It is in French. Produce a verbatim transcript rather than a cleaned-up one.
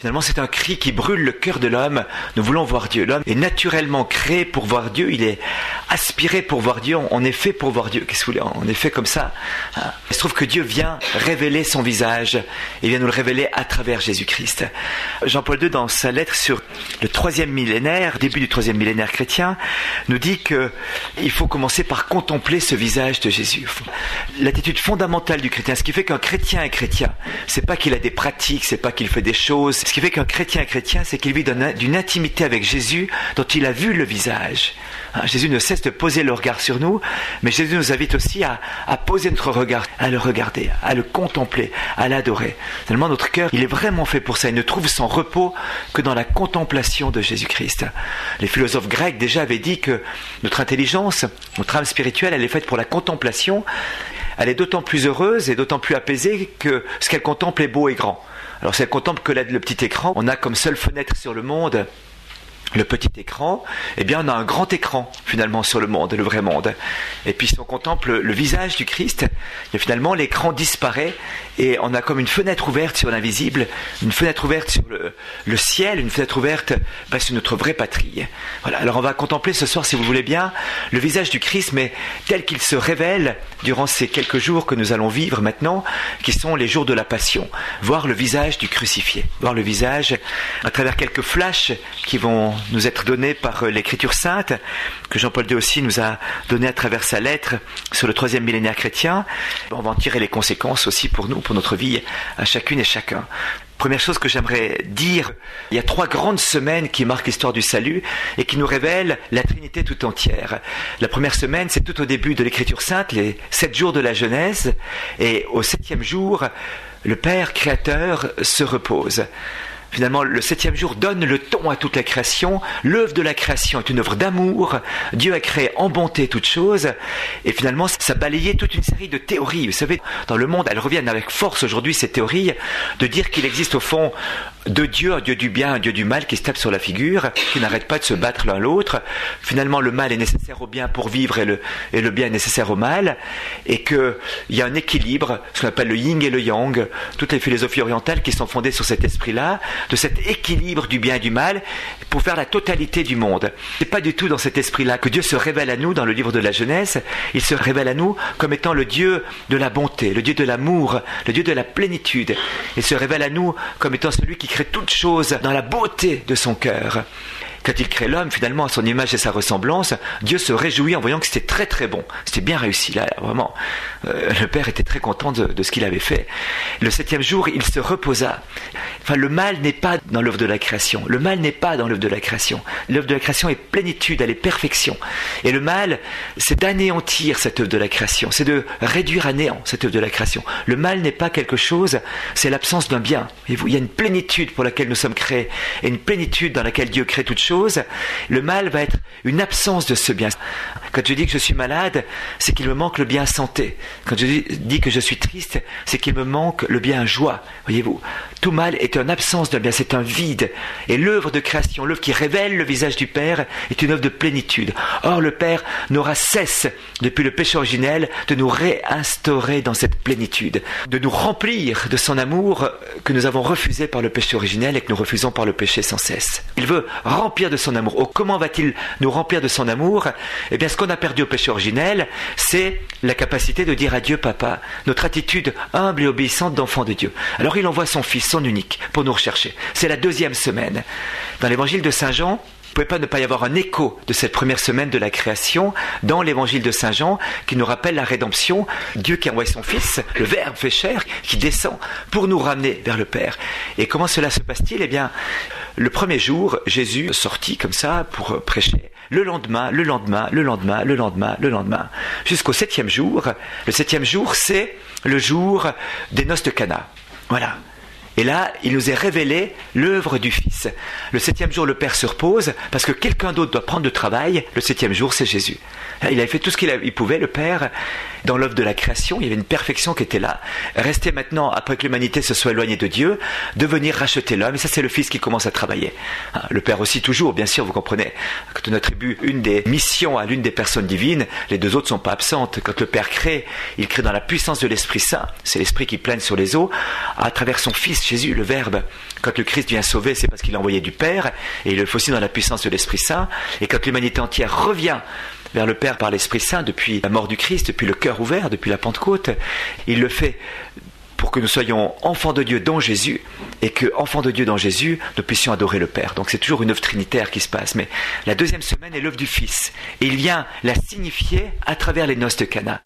Finalement, c'est un cri qui brûle le cœur de l'homme. Nous voulons voir Dieu. L'homme est naturellement créé pour voir Dieu. Il est aspiré pour voir Dieu. On est fait pour voir Dieu. Qu'est-ce que vous voulez ? On est fait comme ça. Il se trouve que Dieu vient révéler son visage et vient nous le révéler à travers Jésus-Christ. Jean-Paul deux, dans sa lettre sur le troisième millénaire, début du troisième millénaire chrétien, nous dit qu'il faut commencer par contempler ce visage de Jésus. L'attitude fondamentale du chrétien, ce qui fait qu'un chrétien est chrétien, c'est pas qu'il a des pratiques, c'est pas qu'il fait des choses. Ce qui fait qu'un chrétien est chrétien, c'est qu'il vit d'une intimité avec Jésus dont il a vu le visage. Hein, Jésus ne cesse de poser le regard sur nous, mais Jésus nous invite aussi à, à poser notre regard, à le regarder, à le contempler, à l'adorer. Tellement notre cœur, il est vraiment fait pour ça. Il ne trouve son repos que dans la contemplation de Jésus-Christ. Les philosophes grecs déjà avaient dit que notre intelligence, notre âme spirituelle, elle est faite pour la contemplation. Elle est d'autant plus heureuse et d'autant plus apaisée que ce qu'elle contemple est beau et grand. Alors si elle contemple que le petit écran, on a comme seule fenêtre sur le monde le petit écran, eh bien on a un grand écran finalement sur le monde, le vrai monde. Et puis si on contemple le visage du Christ, et finalement l'écran disparaît et on a comme une fenêtre ouverte sur l'invisible, une fenêtre ouverte sur le, le ciel, une fenêtre ouverte ben, sur notre vraie patrie. Voilà. Alors on va contempler ce soir, si vous voulez bien, le visage du Christ, mais tel qu'il se révèle durant ces quelques jours que nous allons vivre maintenant, qui sont les jours de la Passion. Voir le visage du crucifié, voir le visage à travers quelques flashs qui vont nous être donnés par l'Écriture sainte, que Jean-Paul deux aussi nous a donné à travers sa lettre sur le troisième millénaire chrétien. On va en tirer les conséquences aussi pour nous, pour notre vie, à chacune et chacun. Première chose que j'aimerais dire, il y a trois grandes semaines qui marquent l'histoire du salut et qui nous révèlent la Trinité tout entière. La première semaine, c'est tout au début de l'Écriture sainte, les sept jours de la Genèse, et au septième jour, le Père créateur se repose. Finalement, le septième jour donne le ton à toute la création. L'œuvre de la création est une œuvre d'amour. Dieu a créé en bonté toutes choses. Et finalement, ça balayait toute une série de théories. Vous savez, dans le monde, elles reviennent avec force aujourd'hui, ces théories, de dire qu'il existe au fond deux dieux, un dieu du bien, un dieu du mal qui se tape sur la figure, qui n'arrêtent pas de se battre l'un l'autre. Finalement, le mal est nécessaire au bien pour vivre et le, et le bien est nécessaire au mal. Et qu'il y a un équilibre, ce qu'on appelle le yin et le yang. Toutes les philosophies orientales qui sont fondées sur cet esprit-là, de cet équilibre du bien et du mal pour faire la totalité du monde. C'est pas du tout dans cet esprit-là que Dieu se révèle à nous dans le livre de la Genèse. Il se révèle à nous comme étant le Dieu de la bonté, le Dieu de l'amour, le Dieu de la plénitude. Il se révèle à nous comme étant celui qui crée toutes choses dans la beauté de son cœur. Quand il crée l'homme, finalement, à son image et sa ressemblance, Dieu se réjouit en voyant que c'était très très bon. C'était bien réussi, là, vraiment. Euh, le Père était très content de, de ce qu'il avait fait. Le septième jour, il se reposa. Enfin, le mal n'est pas dans l'œuvre de la création. Le mal n'est pas dans l'œuvre de la création. L'œuvre de la création est plénitude, elle est perfection. Et le mal, c'est d'anéantir cette œuvre de la création. C'est de réduire à néant cette œuvre de la création. Le mal n'est pas quelque chose, c'est l'absence d'un bien. Et vous, il y a une plénitude pour laquelle nous sommes créés, et une plénitude dans laquelle Dieu crée toutes choses. Le mal va être une absence de ce bien. Quand je dis que je suis malade, c'est qu'il me manque le bien santé. Quand je dis que je suis triste, c'est qu'il me manque le bien joie. Voyez-vous, tout mal est une absence de bien, c'est un vide. Et l'œuvre de création, l'œuvre qui révèle le visage du Père, est une œuvre de plénitude. Or, le Père n'aura cesse, depuis le péché originel, de nous réinstaurer dans cette plénitude, de nous remplir de son amour que nous avons refusé par le péché originel et que nous refusons par le péché sans cesse. Il veut remplir de son amour. Oh, comment va-t-il nous remplir de son amour ? Eh bien, ce qu'on a perdu au péché originel, c'est la capacité de dire à Dieu Papa, notre attitude humble et obéissante d'enfant de Dieu. Alors il envoie son Fils, son unique, pour nous rechercher. C'est la deuxième semaine. Dans l'évangile de Saint Jean, il ne pouvait pas ne pas y avoir un écho de cette première semaine de la création dans l'évangile de Saint Jean qui nous rappelle la rédemption, Dieu qui envoie son Fils, le Verbe fait chair, qui descend pour nous ramener vers le Père. Et comment cela se passe-t-il ? Eh bien, le premier jour, Jésus sortit comme ça pour prêcher. Le lendemain, le lendemain, le lendemain, le lendemain, le lendemain, jusqu'au septième jour. Le septième jour, c'est le jour des noces de Cana. Voilà. Et là, il nous est révélé l'œuvre du Fils. Le septième jour, le Père se repose parce que quelqu'un d'autre doit prendre le travail. Le septième jour, c'est Jésus. Il avait fait tout ce qu'il il pouvait, le Père, dans l'œuvre de la création. Il y avait une perfection qui était là. Rester maintenant, après que l'humanité se soit éloignée de Dieu, de venir racheter l'homme. Et ça, c'est le Fils qui commence à travailler. Le Père aussi, toujours, bien sûr, vous comprenez. Quand on attribue une des missions à l'une des personnes divines, les deux autres ne sont pas absentes. Quand le Père crée, il crée dans la puissance de l'Esprit Saint. C'est l'Esprit qui plane sur les eaux, à travers son Fils. Christ Jésus, le Verbe. Quand le Christ vient sauver, c'est parce qu'il a envoyé du Père, et il le fait aussi dans la puissance de l'Esprit Saint. Et quand l'humanité entière revient vers le Père par l'Esprit Saint, depuis la mort du Christ, depuis le cœur ouvert, depuis la Pentecôte, il le fait pour que nous soyons enfants de Dieu dans Jésus, et que, enfants de Dieu dans Jésus, nous puissions adorer le Père. Donc c'est toujours une œuvre trinitaire qui se passe. Mais la deuxième semaine est l'œuvre du Fils, et il vient la signifier à travers les noces de Cana.